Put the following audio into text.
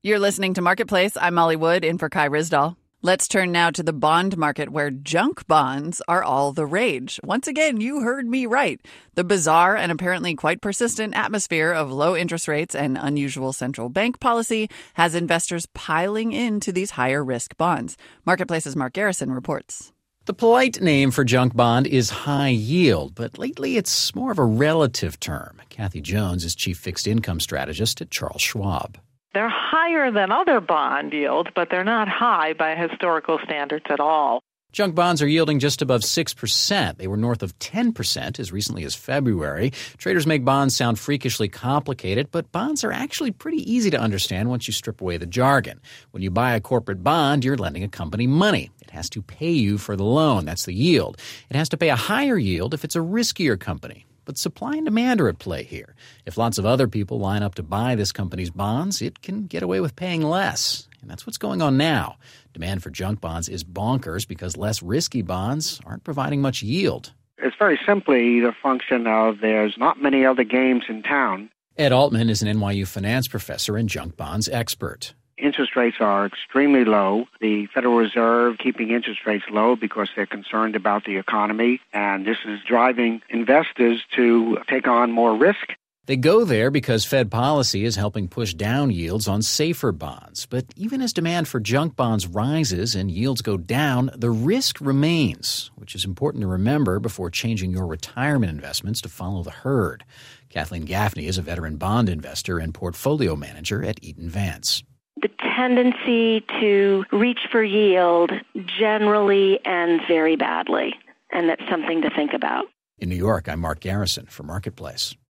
You're listening to Marketplace. I'm Molly Wood, in for Kai Ryssdal. Let's turn now to the bond market, where junk bonds are all the rage. Once again, you heard me right. The bizarre and apparently quite persistent atmosphere of low interest rates and unusual central bank policy has investors piling into these higher risk bonds. Marketplace's Mark Garrison reports. The polite name for junk bond is high yield, but lately it's more of a relative term. Kathy Jones is chief fixed income strategist at Charles Schwab. They're higher than other bond yields, but they're not high by historical standards at all. Junk bonds are yielding just above 6%. They were north of 10% as recently as February. Traders make bonds sound freakishly complicated, but bonds are actually pretty easy to understand once you strip away the jargon. When you buy a corporate bond, you're lending a company money. It has to pay you for the loan. That's the yield. It has to pay a higher yield if it's a riskier company. But supply and demand are at play here. If lots of other people line up to buy this company's bonds, it can get away with paying less. And that's what's going on now. Demand for junk bonds is bonkers because less risky bonds aren't providing much yield. It's very simply the function of there's not many other games in town. Ed Altman is an NYU finance professor and junk bonds expert. Interest rates are extremely low. The Federal Reserve keeping interest rates low because they're concerned about the economy, and this is driving investors to take on more risk. They go there because Fed policy is helping push down yields on safer bonds. But even as demand for junk bonds rises and yields go down, the risk remains, which is important to remember before changing your retirement investments to follow the herd. Kathleen Gaffney is a veteran bond investor and portfolio manager at Eaton Vance. The tendency to reach for yield generally ends very badly, and that's something to think about. In New York, I'm Mark Garrison for Marketplace.